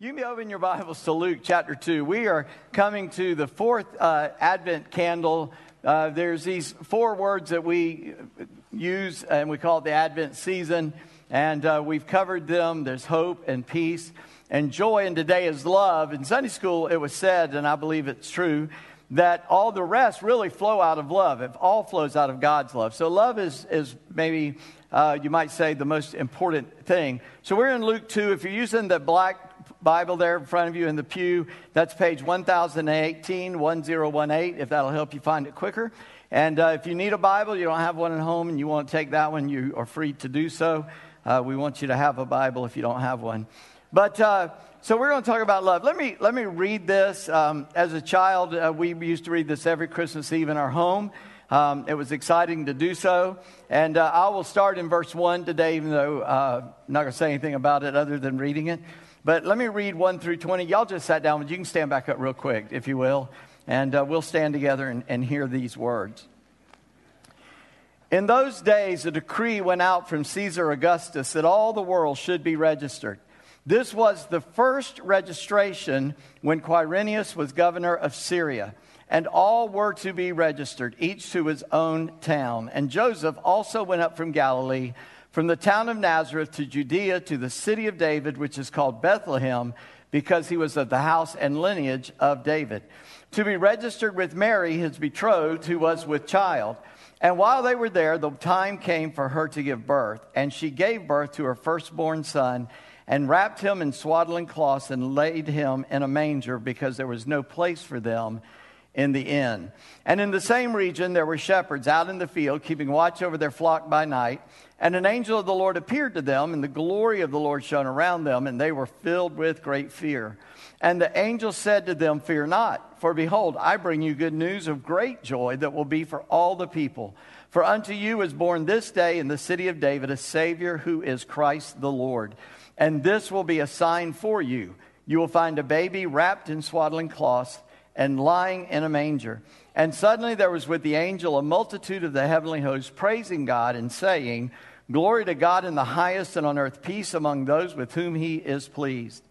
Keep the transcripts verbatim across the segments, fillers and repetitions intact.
You can be opening your Bibles to Luke chapter two. We are coming to the fourth uh, Advent candle. Uh, there's these four words that we use, and we call it the Advent season. And uh, we've covered them. There's hope and peace and joy, and today is love. In Sunday school, it was said, and I believe it's true, that all the rest really flow out of love. It all flows out of God's love. So love is, is maybe, uh, you might say, the most important thing. So we're in Luke two. If you're using the black Bible there in front of you in the pew, that's page one thousand eighteen, ten eighteen, if that'll help you find it quicker. And uh, if you need a Bible, you don't have one at home, and you want to take that one, you are free to do so. Uh, we want you to have a Bible if you don't have one. But uh, so we're going to talk about love. Let me let me read this. Um, as a child, uh, we used to read this every Christmas Eve in our home. Um, it was exciting to do so. And uh, I will start in verse one today, even though uh, I'm not going to say anything about it other than reading it. But let me read one through twenty. Y'all just sat down, but you can stand back up real quick, if you will. And uh, we'll stand together and, and hear these words. In those days, a decree went out from Caesar Augustus that all the world should be registered. This was the first registration when Quirinius was governor of Syria. And all were to be registered, each to his own town. And Joseph also went up from Galilee, from the town of Nazareth to Judea, to the city of David, which is called Bethlehem, because he was of the house and lineage of David, to be registered with Mary, his betrothed, who was with child. And while they were there, the time came for her to give birth. And she gave birth to her firstborn son, and wrapped him in swaddling cloths, and laid him in a manger, because there was no place for them in the inn. And in the same region there were shepherds out in the field, keeping watch over their flock by night. And an angel of the Lord appeared to them, and the glory of the Lord shone around them, and they were filled with great fear. And the angel said to them, "Fear not, for behold, I bring you good news of great joy that will be for all the people. For unto you is born this day in the city of David a Savior, who is Christ the Lord. And this will be a sign for you. You will find a baby wrapped in swaddling cloths and lying in a manger." And suddenly there was with the angel a multitude of the heavenly host, praising God and saying, "Glory to God in the highest, and on earth peace among those with whom he is pleased."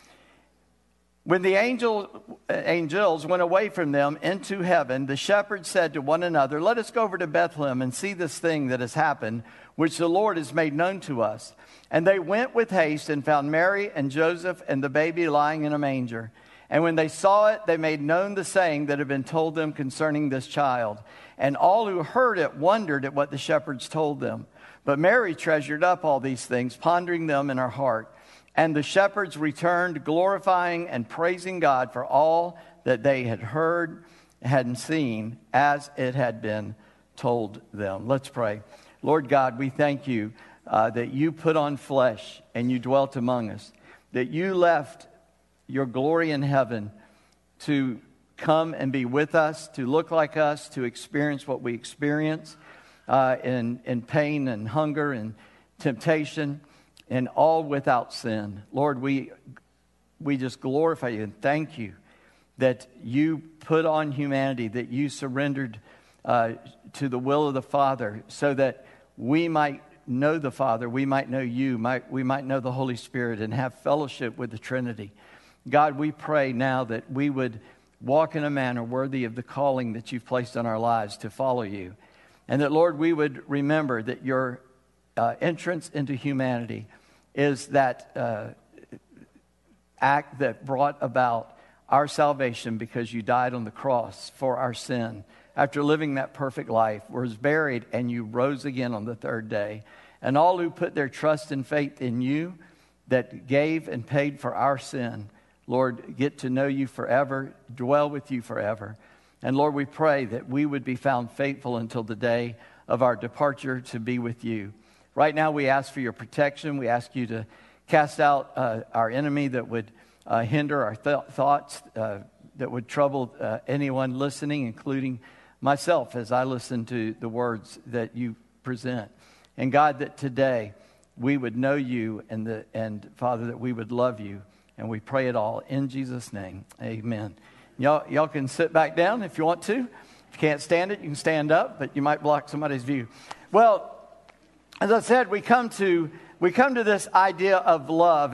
When the angel, angels went away from them into heaven, the shepherds said to one another, "Let us go over to Bethlehem and see this thing that has happened, which the Lord has made known to us." And they went with haste and found Mary and Joseph and the baby lying in a manger. And when they saw it, they made known the saying that had been told them concerning this child. And all who heard it wondered at what the shepherds told them. But Mary treasured up all these things, pondering them in her heart. And the shepherds returned, glorifying and praising God for all that they had heard and seen, as it had been told them. Let's pray. Lord God, we thank you uh, that you put on flesh and you dwelt among us, that you left your glory in heaven to come and be with us, to look like us, to experience what we experience uh, in, in pain and hunger and temptation, and all without sin. Lord, we we just glorify you and thank you that you put on humanity, that you surrendered uh, to the will of the Father, so that we might know the Father, we might know you, might, we might know the Holy Spirit and have fellowship with the Trinity. God, we pray now that we would walk in a manner worthy of the calling that you've placed on our lives to follow you. And that, Lord, we would remember that your uh, entrance into humanity is that uh, act that brought about our salvation, because you died on the cross for our sin. After living that perfect life, was buried, and you rose again on the third day. And all who put their trust and faith in you, that gave and paid for our sin, Lord, get to know you forever, dwell with you forever. And Lord, we pray that we would be found faithful until the day of our departure to be with you. Right now, we ask for your protection. We ask you to cast out uh, our enemy that would uh, hinder our th- thoughts, uh, that would trouble uh, anyone listening, including myself, as I listen to the words that you present. And God, that today we would know you, and, the, and Father, that we would love you. And we pray it all in Jesus' name. Amen. Y'all, y'all can sit back down if you want to. If you can't stand it, you can stand up, but you might block somebody's view. Well, as I said, we come to we come to this idea of love, and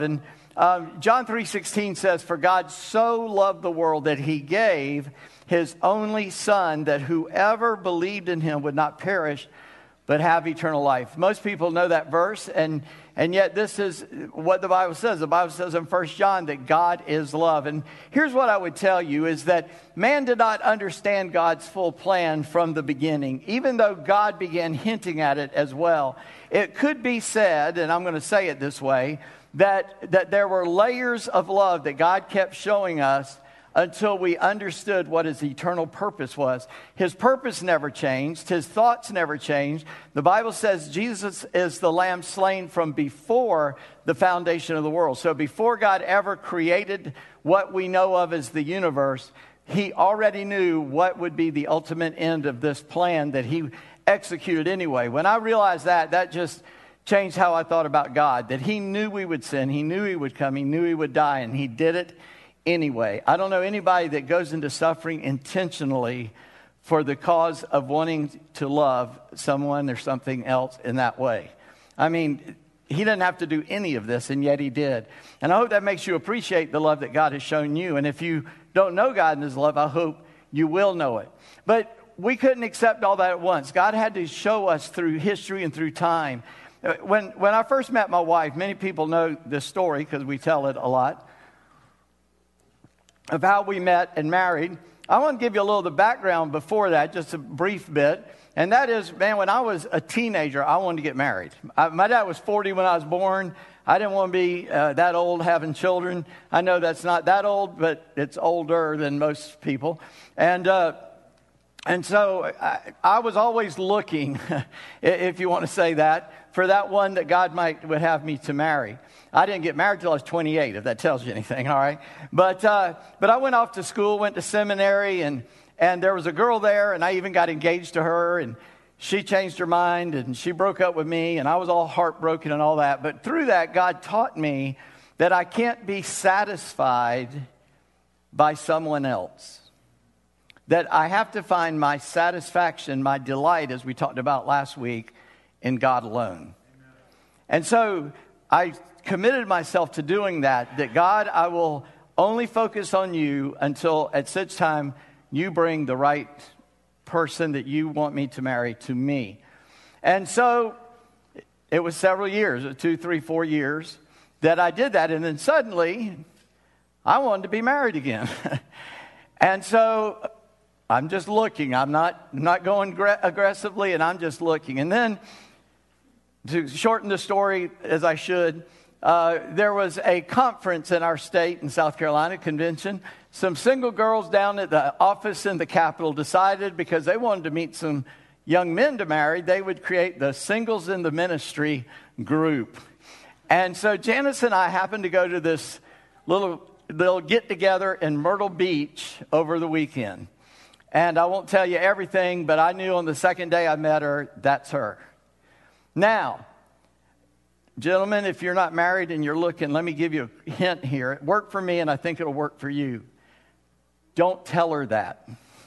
Um, John three sixteen says, "For God so loved the world that he gave his only son, that whoever believed in him would not perish, but have eternal life." Most people know that verse, and, and yet this is what the Bible says. The Bible says in First John that God is love. And here's what I would tell you is that man did not understand God's full plan from the beginning, even though God began hinting at it as well. It could be said, and I'm going to say it this way, that, that there were layers of love that God kept showing us until we understood what his eternal purpose was. His purpose never changed. His thoughts never changed. The Bible says Jesus is the lamb slain from before the foundation of the world. So before God ever created what we know of as the universe, he already knew what would be the ultimate end of this plan that he executed anyway. When I realized that, that just changed how I thought about God, that he knew we would sin. He knew he would come. He knew he would die, and he did it anyway. I don't know anybody that goes into suffering intentionally for the cause of wanting to love someone or something else in that way. I mean, he didn't have to do any of this, and yet he did. And I hope that makes you appreciate the love that God has shown you. And if you don't know God and his love, I hope you will know it. But we couldn't accept all that at once. God had to show us through history and through time. When, when I first met my wife, many people know this story because we tell it a lot, of how we met and married. I want to give you a little of the background before that, just a brief bit. And that is, man, when I was a teenager, I wanted to get married. I, my dad was forty when I was born. I didn't want to be uh, that old having children. I know that's not that old, but it's older than most people. And uh, and so I, I was always looking, if you want to say that, for that one that God might would have me to marry. I didn't get married till I was twenty-eight, if that tells you anything, all right? But uh, but I went off to school, went to seminary, and, and there was a girl there, and I even got engaged to her, and she changed her mind, and she broke up with me, and I was all heartbroken and all that. But through that, God taught me that I can't be satisfied by someone else. That I have to find my satisfaction, my delight, as we talked about last week, in God alone. Amen. And so I committed myself to doing that, that God, I will only focus on you until at such time you bring the right person that you want me to marry to me. And so it was several years, two, three, four years that I did that. And then suddenly I wanted to be married again. And so I'm just looking. I'm not, not going gra- aggressively, and I'm just looking. And then to shorten the story as I should, Uh, there was a conference in our state in South Carolina, convention. Some single girls down at the office in the Capitol decided, because they wanted to meet some young men to marry, they would create the Singles in the Ministry group. And so Janice and I happened to go to this little, little get-together in Myrtle Beach over the weekend. And I won't tell you everything, but I knew on the second day I met her, that's her. Now, gentlemen, if you're not married and you're looking, let me give you a hint here. It worked for me, and I think it'll work for you. Don't tell her that.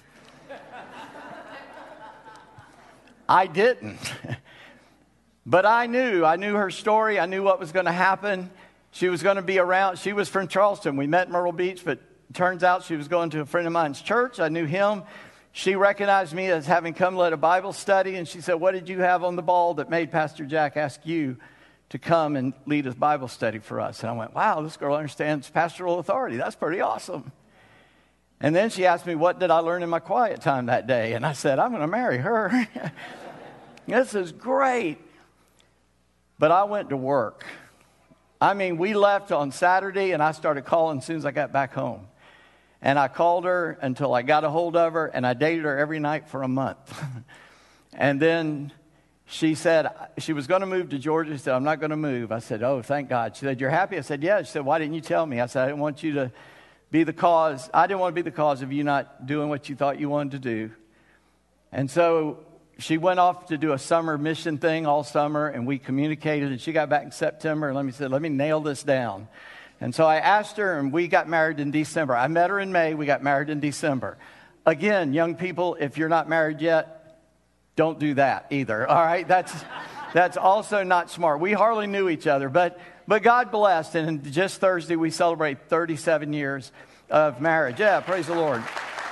I didn't. But I knew. I knew her story. I knew what was going to happen. She was going to be around. She was from Charleston. We met in Myrtle Beach, but it turns out she was going to a friend of mine's church. I knew him. She recognized me as having come led a Bible study, and she said, "What did you have on the ball that made Pastor Jack ask you to come and lead a Bible study for us?" And I went, "Wow, this girl understands pastoral authority. That's pretty awesome." And then she asked me, "What did I learn in my quiet time that day?" And I said, "I'm going to marry her." This is great. But I went to work. I mean, we left on Saturday, and I started calling as soon as I got back home. And I called her until I got a hold of her, and I dated her every night for a month. And then she said she was going to move to Georgia. She said, "I'm not going to move." I said, "Oh, thank God." She said, "You're happy?" I said, "Yeah." She said, "Why didn't you tell me?" I said, "I didn't want you to be the cause. I didn't want to be the cause of you not doing what you thought you wanted to do." And so she went off to do a summer mission thing all summer, and we communicated, and she got back in September, and let me say, let me nail this down. And so I asked her, and we got married in December. I met her in May. We got married in December. Again, young people, if you're not married yet, don't do that either, all right? That's that's also not smart. We hardly knew each other, but but God blessed. And just Thursday, we celebrate thirty-seven years of marriage. Yeah, praise the Lord.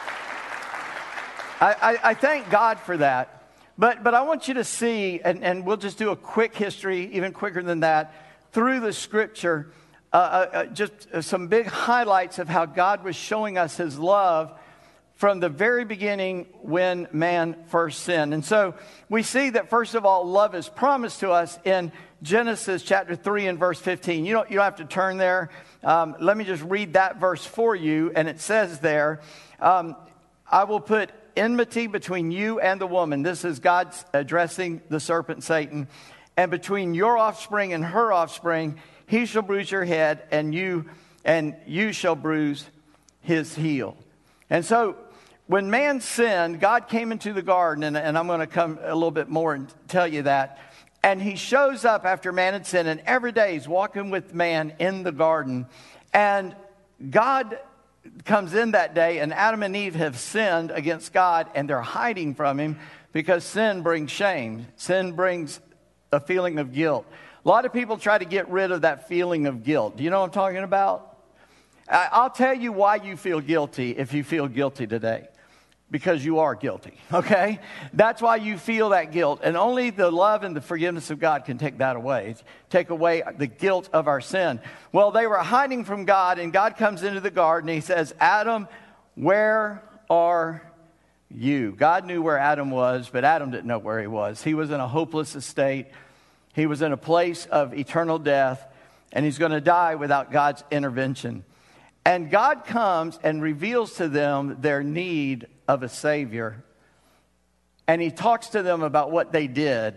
I, I, I thank God for that. But but I want you to see, and, and we'll just do a quick history, even quicker than that, through the Scripture, uh, uh, just some big highlights of how God was showing us His love from the very beginning when man first sinned. And so we see that, first of all, love is promised to us in Genesis chapter three and verse fifteen. You don't, you don't have to turn there. Um, let me just read that verse for you. And it says there, um, I will put enmity between you and the woman. This is God addressing the serpent Satan. And between your offspring and her offspring, he shall bruise your head, and you and you shall bruise his heel. And so when man sinned, God came into the garden, and, and I'm going to come a little bit more and tell you that. And he shows up after man had sinned, and every day he's walking with man in the garden. And God comes in that day, and Adam and Eve have sinned against God, and they're hiding from him because sin brings shame. Sin brings a feeling of guilt. A lot of people try to get rid of that feeling of guilt. Do you know what I'm talking about? I'll tell you why you feel guilty if you feel guilty today. Because you are guilty, okay? That's why you feel that guilt. And only the love and the forgiveness of God can take that away. Take away the guilt of our sin. Well, they were hiding from God, and God comes into the garden. And he says, Adam, where are you? God knew where Adam was, but Adam didn't know where he was. He was in a hopeless estate. He was in a place of eternal death, and he's going to die without God's intervention. And God comes and reveals to them their need of a Savior. And he talks to them about what they did.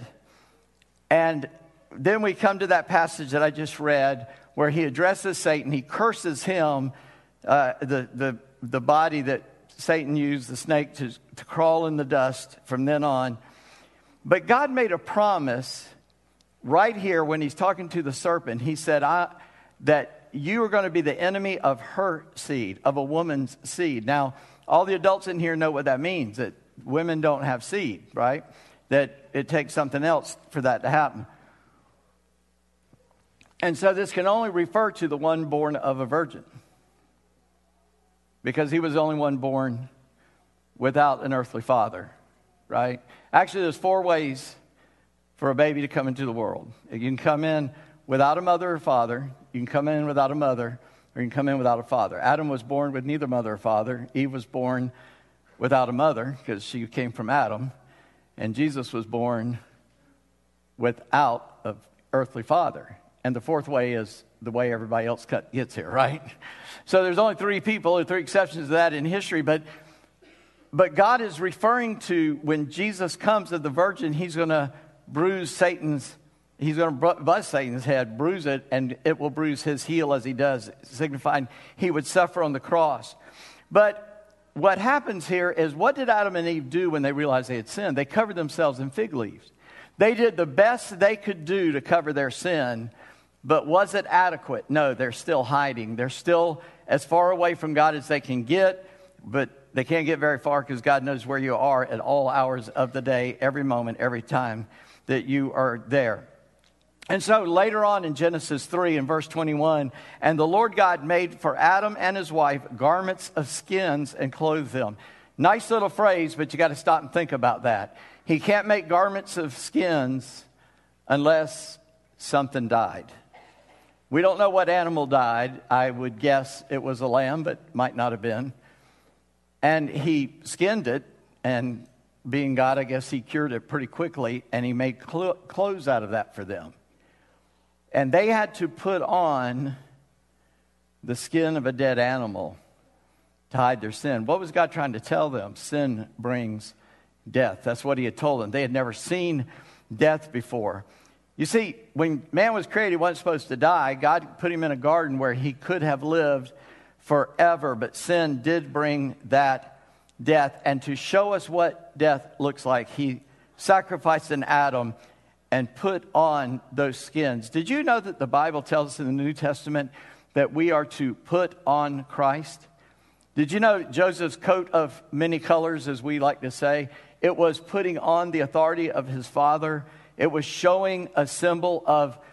And then we come to that passage that I just read where he addresses Satan. He curses him, uh, the, the, the body that Satan used, the snake, to, to crawl in the dust from then on. But God made a promise right here when he's talking to the serpent. He said, I, that you are going to be the enemy of her seed, of a woman's seed. Now, all the adults in here know what that means, that women don't have seed, right? That it takes something else for that to happen. And so this can only refer to the one born of a virgin, because he was the only one born without an earthly father, right? Actually, there's four ways for a baby to come into the world. You can come in without a mother or father. You can come in without a mother, or you can come in without a father. Adam was born with neither mother or father. Eve was born without a mother because she came from Adam. And Jesus was born without an earthly father. And the fourth way is the way everybody else gets here, right? So there's only three people, or three exceptions to that in history. But, but God is referring to when Jesus comes as the virgin, he's going to bruise Satan's He's going to bust Satan's head, bruise it, and it will bruise his heel as he does, signifying he would suffer on the cross. But what happens here is, what did Adam and Eve do when they realized they had sinned? They covered themselves in fig leaves. They did the best they could do to cover their sin, but was it adequate? No, they're still hiding. They're still as far away from God as they can get, but they can't get very far because God knows where you are at all hours of the day, every moment, every time that you are there. And so later on in Genesis three and verse twenty-one, and the Lord God made for Adam and his wife garments of skins and clothed them. Nice little phrase, but you got to stop and think about that. He can't make garments of skins unless something died. We don't know what animal died. I would guess it was a lamb, but might not have been. And he skinned it, and being God, I guess he cured it pretty quickly, and he made cl- clothes out of that for them. And they had to put on the skin of a dead animal to hide their sin. What was God trying to tell them? Sin brings death. That's what he had told them. They had never seen death before. You see, when man was created, he wasn't supposed to die. God put him in a garden where he could have lived forever, but sin did bring that death. And to show us what death looks like, he sacrificed an Adam and put on those skins. Did you know that the Bible tells us in the New Testament that we are to put on Christ? Did you know Joseph's coat of many colors, as we like to say, it was putting on the authority of his father. It was showing a symbol of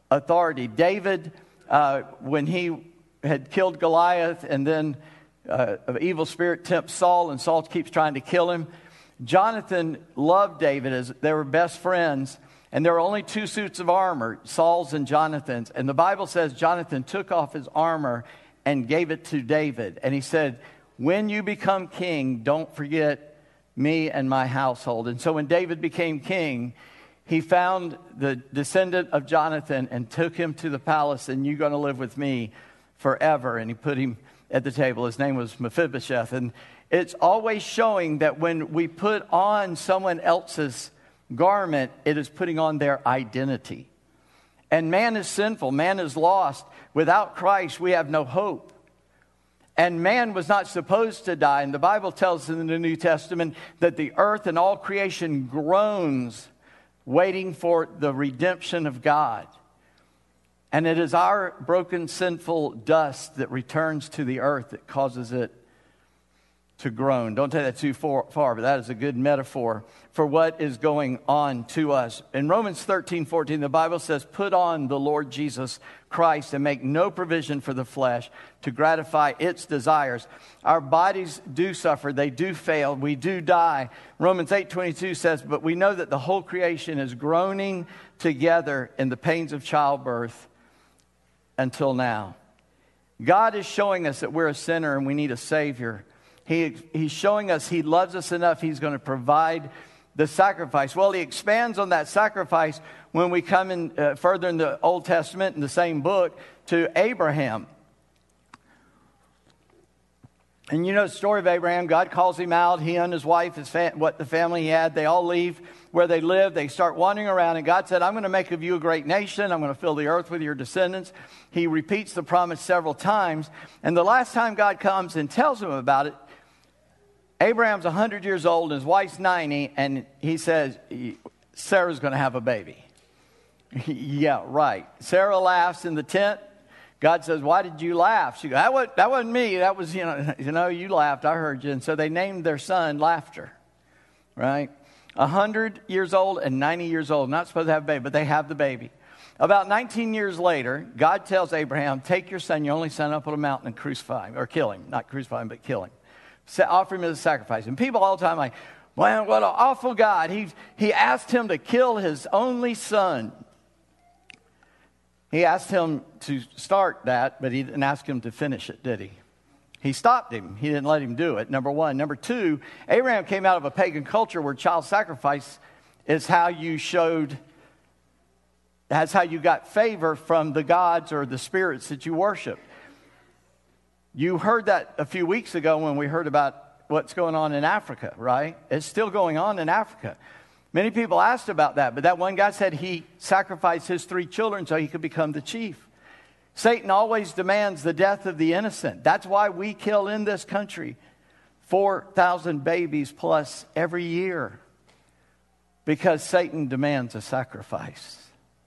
authority. David, uh, when he had killed Goliath, and then uh, an evil spirit tempts Saul, and Saul keeps trying to kill him. Jonathan loved David as they were best friends, and there were only two suits of armor, Saul's and Jonathan's. And the Bible says Jonathan took off his armor and gave it to David. And he said, when you become king, don't forget me and my household. And so when David became king, he found the descendant of Jonathan and took him to the palace, and you're going to live with me forever. And he put him at the table. His name was Mephibosheth. And it's always showing that when we put on someone else's garment, it is putting on their identity. And man is sinful. Man is lost. Without Christ, we have no hope. And man was not supposed to die. And the Bible tells us in the New Testament that the earth and all creation groans, waiting for the redemption of God. And it is our broken, sinful dust that returns to the earth that causes it to groan. Don't take that too far, far, but that is a good metaphor for what is going on to us. In Romans thirteen fourteen, the Bible says, put on the Lord Jesus Christ and make no provision for the flesh to gratify its desires. Our bodies do suffer. They do fail. We do die. Romans eight twenty-two says, but we know that the whole creation is groaning together in the pains of childbirth until now. God is showing us that we're a sinner and we need a Savior. He, he's showing us He loves us enough. He's going to provide the sacrifice. Well, He expands on that sacrifice when we come in uh, further in the Old Testament in the same book to Abraham. And you know the story of Abraham. God calls him out. He and his wife, his fam- what the family he had, they all leave where they live. They start wandering around. And God said, I'm going to make of you a great nation. I'm going to fill the earth with your descendants. He repeats the promise several times. And the last time God comes and tells him about it, Abraham's one hundred years old and his wife's ninety. And he says, Sarah's going to have a baby. Yeah, right. Sarah laughs in the tent. God says, why did you laugh? She goes, that wasn't, that wasn't me. That was, you know, you know, you laughed. I heard you. And so they named their son Laughter, right? one hundred years old and ninety years old. Not supposed to have a baby, but they have the baby. About nineteen years later, God tells Abraham, take your son, your only son, up on a mountain and crucify him. Or kill him. Not crucify him, but kill him. Offer him as a sacrifice. And people all the time are like, well, what an awful God. He, he asked him to kill his only son. He asked him to start that, but he didn't ask him to finish it, did he? He stopped him. He didn't let him do it, number one. Number two, Abraham came out of a pagan culture where child sacrifice is how you showed, that's how you got favor from the gods or the spirits that you worship. You heard that a few weeks ago when we heard about what's going on in Africa, right? It's still going on in Africa. Many people asked about that, but that one guy said he sacrificed his three children so he could become the chief. Satan always demands the death of the innocent. That's why we kill in this country four thousand babies plus every year, because Satan demands a sacrifice.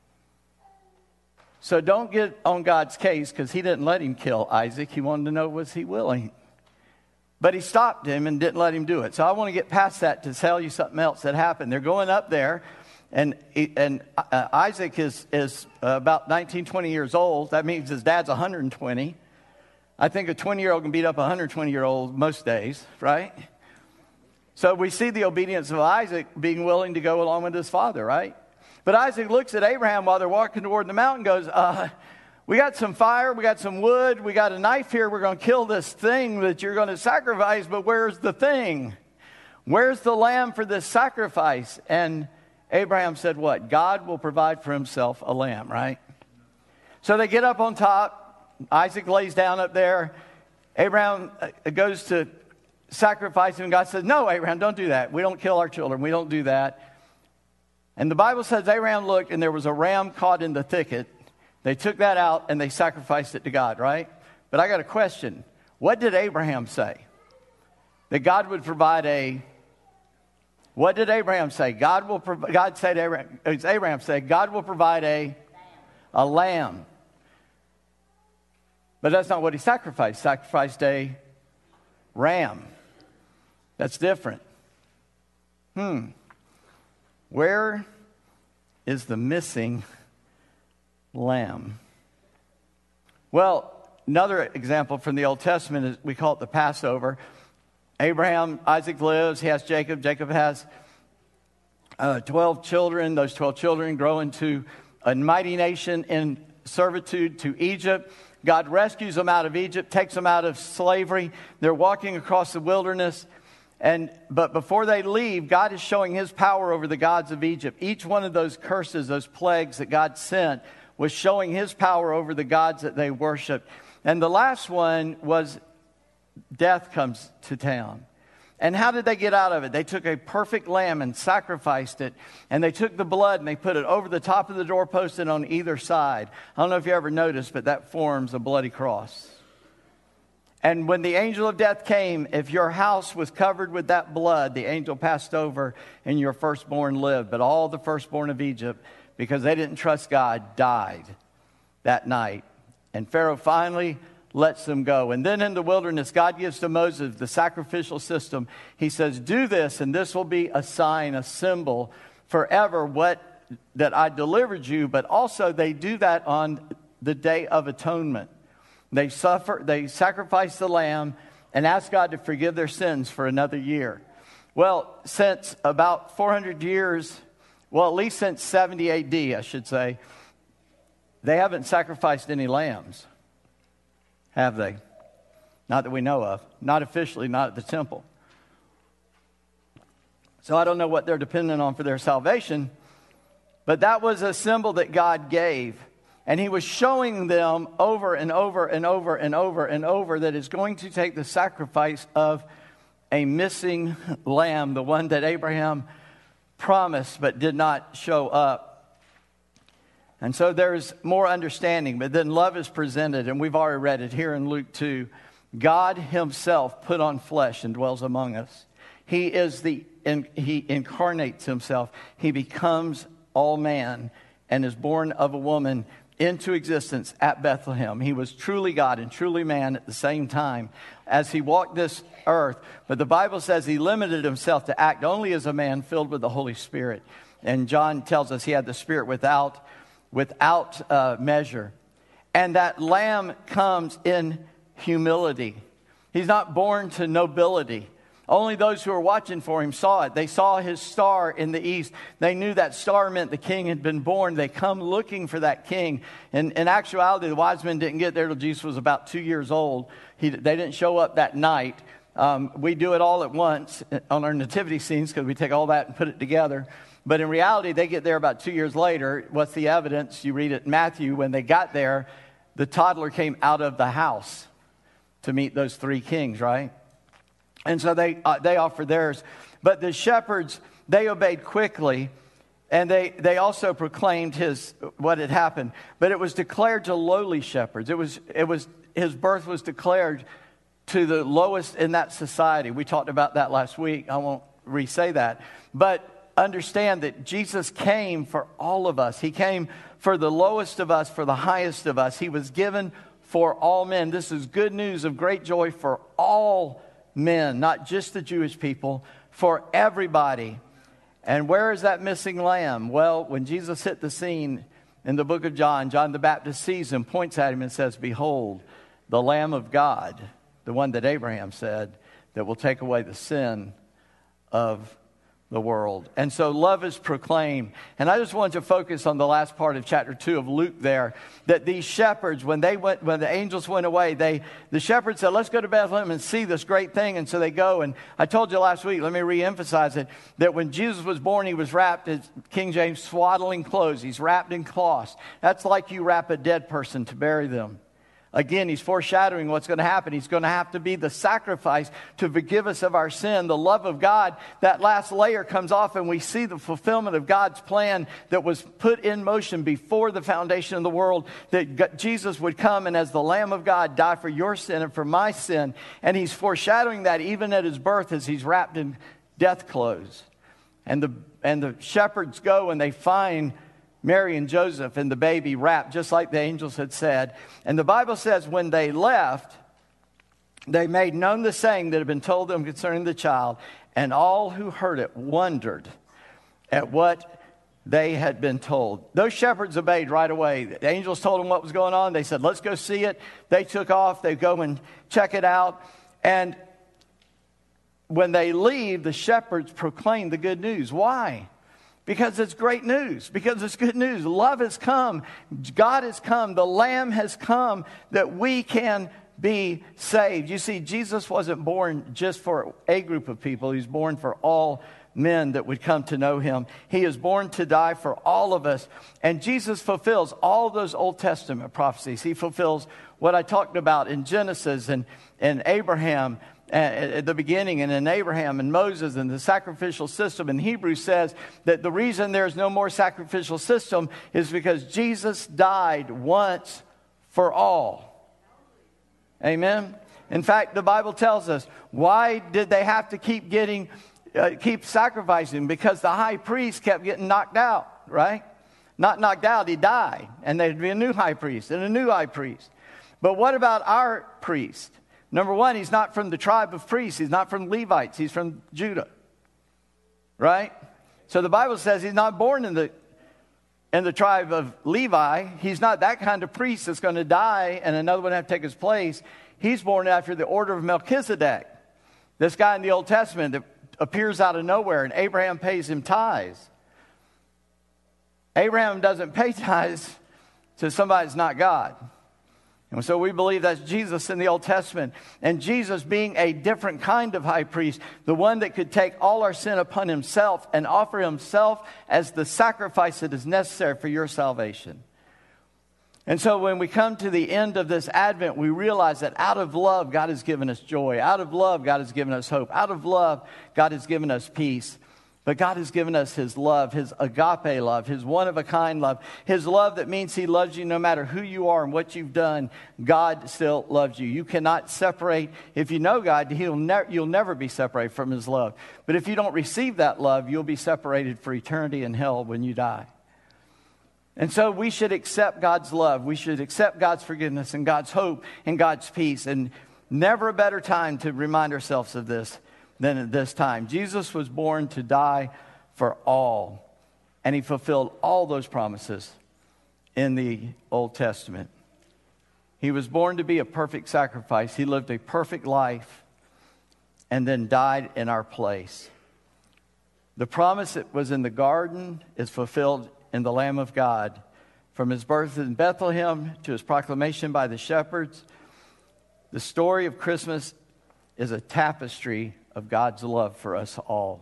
So don't get on God's case, because He didn't let him kill Isaac. He wanted to know, was he willing? But He stopped him and didn't let him do it. So I want to get past that to tell you something else that happened. They're going up there, and and uh, Isaac is, is uh, about nineteen, twenty years old. That means his dad's one hundred twenty. I think a twenty-year-old can beat up a one hundred twenty-year-old most days, right? So we see the obedience of Isaac being willing to go along with his father, right? But Isaac looks at Abraham while they're walking toward the mountain and goes, uh, we got some fire, we got some wood, we got a knife here. We're going to kill this thing that you're going to sacrifice, but where's the thing? Where's the lamb for this sacrifice? And Abraham said what? God will provide for himself a lamb, right? So they get up on top. Isaac lays down up there. Abraham goes to sacrifice him. And God says, no, Abraham, don't do that. We don't kill our children. We don't do that. And the Bible says Abraham looked, and there was a ram caught in the thicket. They took that out, and they sacrificed it to God, right? But I got a question. What did Abraham say? That God would provide a... What did Abraham say? God will. Prov- God said to Abraham. Abraham said, God will provide a, a lamb. But that's not what he sacrificed. He sacrificed a ram. That's different. Hmm. Where is the missing lamb. Well, another example from the Old Testament is we call it the Passover. Abraham, Isaac lives, he has Jacob. Jacob has uh, twelve children. Those twelve children grow into a mighty nation in servitude to Egypt. God rescues them out of Egypt, takes them out of slavery. They're walking across the wilderness. And but before they leave, God is showing his power over the gods of Egypt. Each one of those curses, those plagues that God sent, was showing his power over the gods that they worshiped. And the last one was death comes to town. And how did they get out of it? They took a perfect lamb and sacrificed it. And they took the blood and they put it over the top of the doorpost and on either side. I don't know if you ever noticed, but that forms a bloody cross. And when the angel of death came, if your house was covered with that blood, the angel passed over and your firstborn lived. But all the firstborn of Egypt, because they didn't trust God, died that night. And Pharaoh finally lets them go. And then in the wilderness, God gives to Moses the sacrificial system. He says, do this, and this will be a sign, a symbol forever what that I delivered you. But also they do that on the Day of Atonement. They suffer, they sacrifice the lamb and ask God to forgive their sins for another year. Well, since about four hundred years, well, at least since seventy A D, I should say, they haven't sacrificed any lambs. Have they? Not that we know of. Not officially, not at the temple. So I don't know what they're dependent on for their salvation. But that was a symbol that God gave. And he was showing them over and over and over and over and over that it's going to take the sacrifice of a missing lamb, the one that Abraham promised but did not show up. And so there's more understanding, but then love is presented, and we've already read it here in Luke two. God himself put on flesh and dwells among us. He is the, in, he incarnates himself. He becomes all man and is born of a woman into existence at Bethlehem. He was truly God and truly man at the same time as he walked this earth. But the Bible says he limited himself to act only as a man filled with the Holy Spirit. And John tells us he had the Spirit without without uh, measure. And that lamb comes in humility. He's not born to nobility. Only those who were watching for him saw it. They saw his star in the east. They knew that star meant the king had been born. They come looking for that king. And in actuality, the wise men didn't get there till Jesus was about two years old. He, they didn't show up that night. Um, we do it all at once on our nativity scenes because we take all that and put it together. But in reality, they get there about two years later. What's the evidence? You read it in Matthew. When they got there, the toddler came out of the house to meet those three kings, right? And so they uh, they offered theirs. But the shepherds, they obeyed quickly. And they, they also proclaimed his what had happened. But it was declared to lowly shepherds. It was it was his birth was declared to the lowest in that society. We talked about that last week. I won't re-say that. But understand that Jesus came for all of us. He came for the lowest of us, for the highest of us. He was given for all men. This is good news of great joy for all men, not just the Jewish people, for everybody. And where is that missing lamb? Well, when Jesus hit the scene in the book of John, John the Baptist sees him, points at him and says, "Behold, the Lamb of God," the one that Abraham said, that will take away the sin of the world. And so love is proclaimed. And I just wanted to focus on the last part of chapter two of Luke there, that these shepherds, when they went, when the angels went away, they, the shepherds said, let's go to Bethlehem and see this great thing. And so they go. And I told you last week, let me reemphasize it, that when Jesus was born, he was wrapped in King James swaddling clothes. He's wrapped in cloths. That's like you wrap a dead person to bury them. Again, he's foreshadowing what's going to happen. He's going to have to be the sacrifice to forgive us of our sin. The love of God, that last layer comes off and we see the fulfillment of God's plan that was put in motion before the foundation of the world, that Jesus would come and as the Lamb of God die for your sin and for my sin. And he's foreshadowing that even at his birth as he's wrapped in death clothes. And the, and the shepherds go and they find Mary and Joseph and the baby wrapped just like the angels had said. And the Bible says when they left, they made known the saying that had been told them concerning the child. And all who heard it wondered at what they had been told. Those shepherds obeyed right away. The angels told them what was going on. They said, let's go see it. They took off. They go and check it out. And when they leave, the shepherds proclaim the good news. Why? Because it's great news. Because it's good news. Love has come. God has come. The Lamb has come that we can be saved. You see, Jesus wasn't born just for a group of people. He was born for all men that would come to know him. He is born to die for all of us. And Jesus fulfills all those Old Testament prophecies. He fulfills what I talked about in Genesis and, and Abraham at the beginning, and in Abraham and Moses and the sacrificial system. And Hebrews says that the reason there's no more sacrificial system is because Jesus died once for all. Amen. In fact, the Bible tells us, why did they have to keep getting, uh, keep sacrificing? Because the high priest kept getting knocked out, right? Not knocked out, he died. And there'd be a new high priest and a new high priest. But what about our priest? Number one, he's not from the tribe of priests. He's not from Levites. He's from Judah. Right? So the Bible says he's not born in the in the tribe of Levi. He's not that kind of priest that's going to die and another one have to take his place. He's born after the order of Melchizedek. This guy in the Old Testament that appears out of nowhere, and Abraham pays him tithes. Abraham doesn't pay tithes to somebody that's not God. And so we believe that's Jesus in the Old Testament. And Jesus being a different kind of high priest, the one that could take all our sin upon himself and offer himself as the sacrifice that is necessary for your salvation. And so when we come to the end of this Advent, we realize that out of love, God has given us joy. Out of love, God has given us hope. Out of love, God has given us peace. But God has given us his love, his agape love, his one-of-a-kind love, his love that means he loves you no matter who you are and what you've done. God still loves you. You cannot separate. If you know God, he'll ne- you'll never be separated from his love. But if you don't receive that love, you'll be separated for eternity in hell when you die. And so we should accept God's love. We should accept God's forgiveness and God's hope and God's peace. And never a better time to remind ourselves of this than at this time. Jesus was born to die for all, and he fulfilled all those promises in the Old Testament. He was born to be a perfect sacrifice. He lived a perfect life and then died in our place. The promise that was in the garden is fulfilled in the Lamb of God. From his birth in Bethlehem to his proclamation by the shepherds, the story of Christmas is a tapestry of God's love for us all.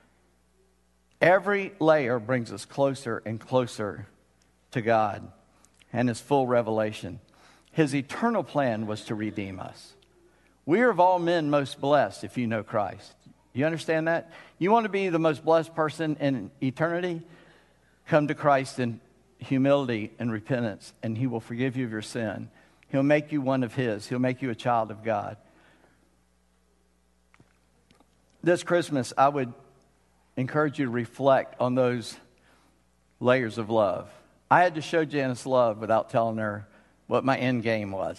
Every layer brings us closer and closer to God and his full revelation. His eternal plan was to redeem us. We are of all men most blessed if you know Christ. You understand that? You want to be the most blessed person in eternity? Come to Christ in humility and repentance, and he will forgive you of your sin. He'll make you one of his. He'll make you a child of God. This Christmas, I would encourage you to reflect on those layers of love. I had to show Janice love without telling her what my end game was.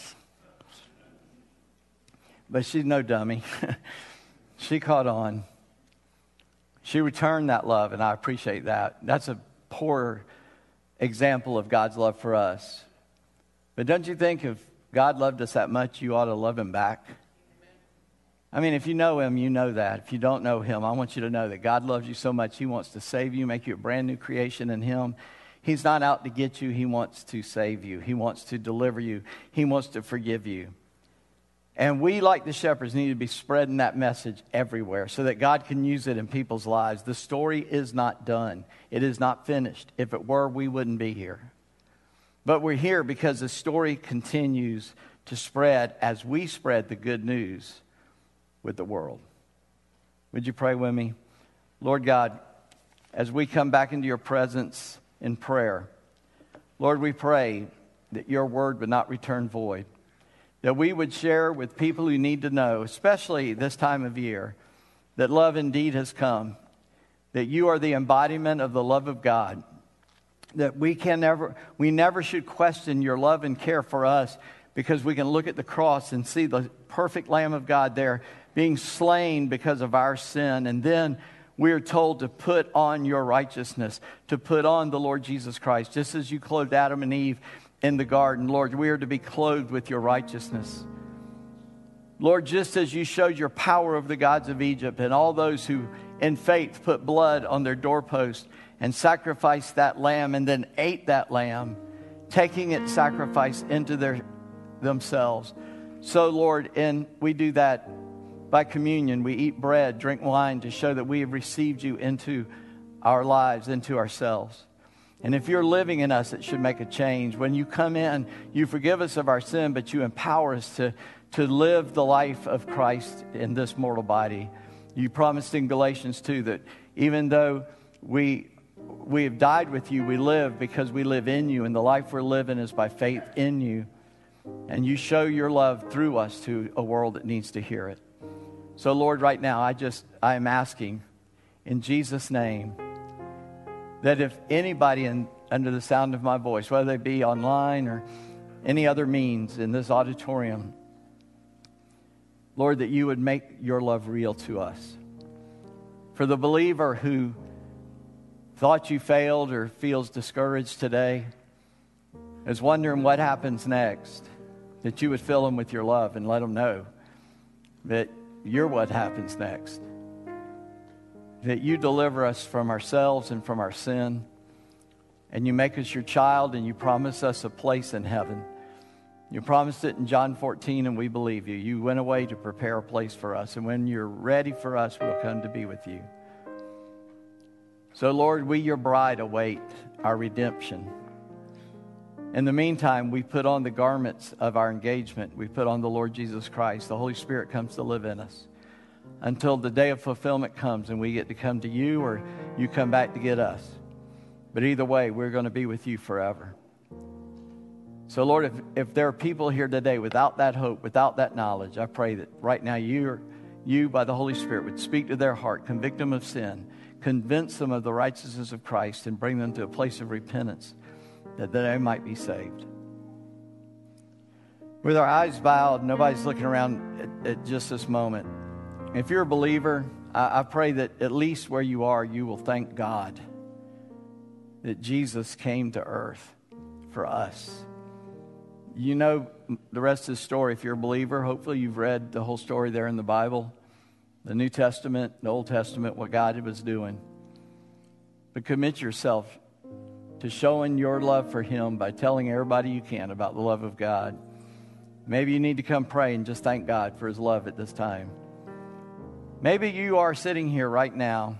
But she's no dummy. She caught on. She returned that love, and I appreciate that. That's a poor example of God's love for us. But don't you think if God loved us that much, you ought to love him back? I mean, if you know him, you know that. If you don't know him, I want you to know that God loves you so much, he wants to save you, make you a brand new creation in him. He's not out to get you. He wants to save you. He wants to deliver you. He wants to forgive you. And we, like the shepherds, need to be spreading that message everywhere so that God can use it in people's lives. The story is not done. It is not finished. If it were, we wouldn't be here. But we're here because the story continues to spread as we spread the good news with the world. Would you pray with me? Lord God, as we come back into your presence in prayer, Lord, we pray that your word would not return void, that we would share with people who need to know, especially this time of year, that love indeed has come, that you are the embodiment of the love of God, that we can never, we never should question your love and care for us because we can look at the cross and see the perfect Lamb of God there being slain because of our sin. And then we are told to put on your righteousness, to put on the Lord Jesus Christ. Just as you clothed Adam and Eve in the garden, Lord, we are to be clothed with your righteousness. Lord, just as you showed your power over the gods of Egypt and all those who in faith put blood on their doorpost and sacrificed that lamb and then ate that lamb, taking its sacrifice into their themselves. So, Lord, and we do that by communion. We eat bread, drink wine to show that we have received you into our lives, into ourselves. And if you're living in us, it should make a change. When you come in, you forgive us of our sin, but you empower us to, to live the life of Christ in this mortal body. You promised in Galatians two that even though we we have died with you, we live because we live in you, and the life we're living is by faith in you. And you show your love through us to a world that needs to hear it. So, Lord, right now, I just, I am asking in Jesus' name that if anybody in, under the sound of my voice, whether they be online or any other means in this auditorium, Lord, that you would make your love real to us. For the believer who thought you failed or feels discouraged today, is wondering what happens next, that you would fill them with your love and let them know that you're what happens next. That you deliver us from ourselves and from our sin, and you make us your child, and you promise us a place in heaven. You promised it in John fourteen, and we believe you. You went away to prepare a place for us, and when you're ready for us, we'll come to be with you. So, Lord, we, your bride, await our redemption. In the meantime, we put on the garments of our engagement. We put on the Lord Jesus Christ. The Holy Spirit comes to live in us until the day of fulfillment comes and we get to come to you, or you come back to get us. But either way, we're going to be with you forever. So, Lord, if, if there are people here today without that hope, without that knowledge, I pray that right now you, you by the Holy Spirit, would speak to their heart, convict them of sin, convince them of the righteousness of Christ, and bring them to a place of repentance, that they might be saved. With our eyes bowed, nobody's looking around at, at just this moment. If you're a believer, I, I pray that at least where you are, you will thank God that Jesus came to earth for us. You know the rest of the story. If you're a believer, hopefully you've read the whole story there in the Bible, the New Testament, the Old Testament, what God was doing. But commit yourself to showing your love for him by telling everybody you can about the love of God. Maybe you need to come pray and just thank God for his love at this time. Maybe you are sitting here right now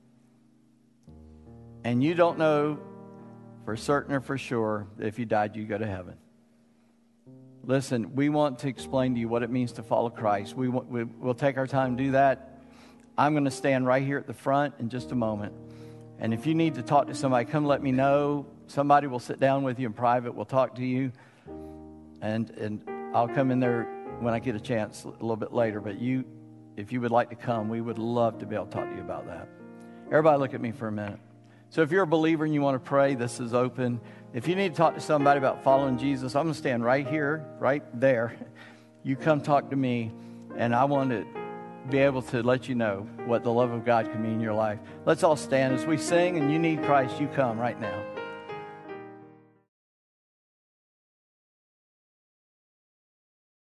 and you don't know for certain or for sure that if you died, you go to heaven. Listen, we want to explain to you what it means to follow Christ. We, we, we'll take our time to do that. I'm going to stand right here at the front in just a moment. And if you need to talk to somebody, come let me know. Somebody will sit down with you in private. We'll talk to you. And and I'll come in there when I get a chance a little bit later. But you, if you would like to come, we would love to be able to talk to you about that. Everybody look at me for a minute. So if you're a believer and you want to pray, this is open. If you need to talk to somebody about following Jesus, I'm going to stand right here, right there. You come talk to me, and I want to be able to let you know what the love of God can mean in your life. Let's all stand as we sing, and you need Christ, you come right now.